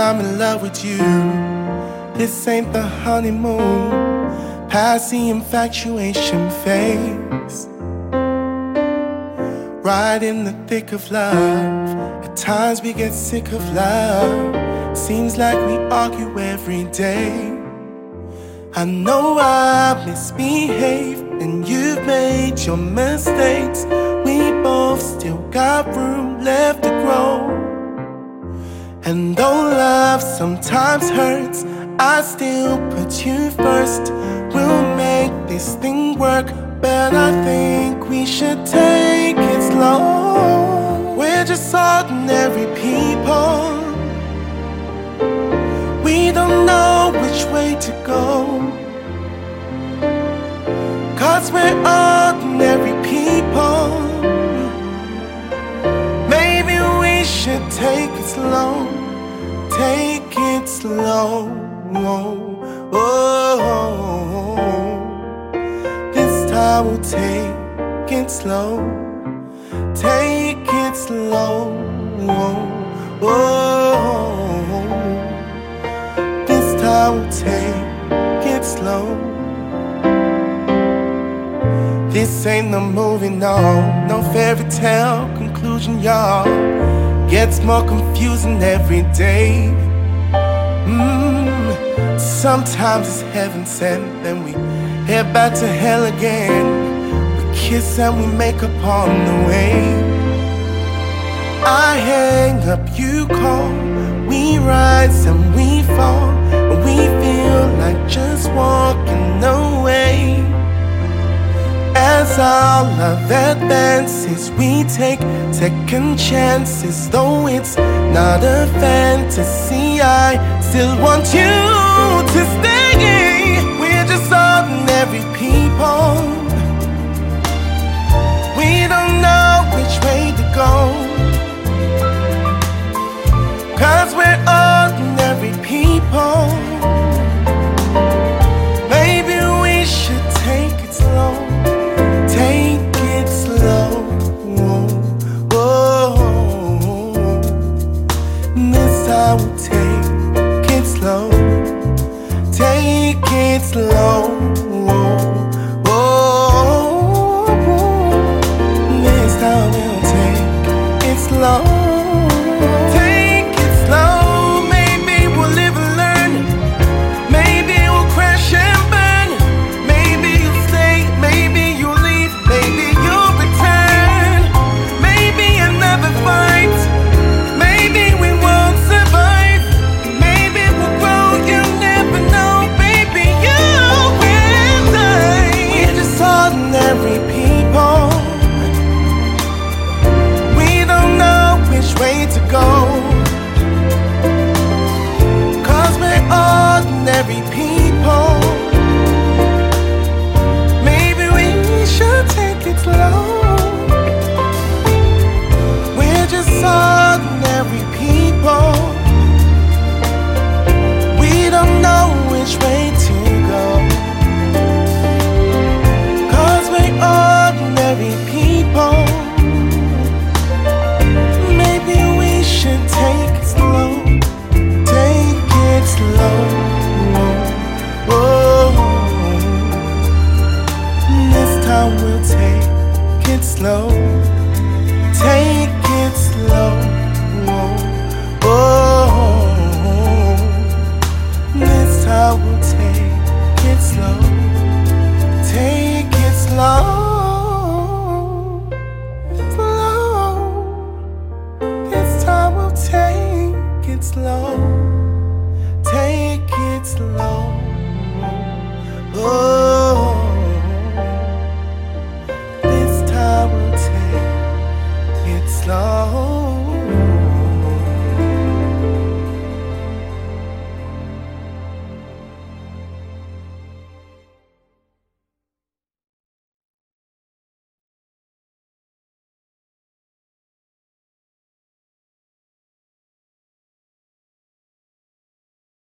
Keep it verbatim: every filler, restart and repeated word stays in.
I'm in love with you. This ain't the honeymoon, past the infatuation phase. Right in the thick of love, at times we get sick of love. Seems like we argue every day. I know I misbehaved and you've made your mistakes. We both still got room left to grow. And though love sometimes hurts, I still put you first. We'll make this thing work, but I think we should take it slow. We're just ordinary people. We don't know which way to go, 'cause we're ordinary people. Maybe we should take it slow. Take it slow. Oh, this time we'll take it slow. Take it slow. Oh, this time we'll take it slow. This ain't no movie, no, no fairy tale conclusion, y'all. Gets more confusing every day. Mm, sometimes it's heaven sent, then we head back to hell again. We kiss and we make up on the way. I hang up, you call. We rise and we fall, and we feel like just walking away. As our love advances, we take second chances. Though it's not a fantasy, I still want you to stay. We're just ordinary people. We don't know which way to go, 'cause we're ordinary people. Maybe we should take it slow. Take it slow. Whoa. This time we'll take it slow. Take it slow. Whoa. This time we'll take it slow. Take it slow. Maybe we'll live and learn. Maybe we'll crash and burn. Maybe you'll stay. Maybe you'll leave. Maybe you'll return. Maybe another fight. Maybe we won't survive. Maybe we'll grow. You never know. Baby, you will die. We're just ordinary people. We don't know which way to go, 'cause we're ordinary people. Maybe we should take it slow. We're just ordinary people. We don't know which way to go, 'cause we're ordinary people. Maybe we should take it slow. Take it slow. Whoa. This time we'll take it slow.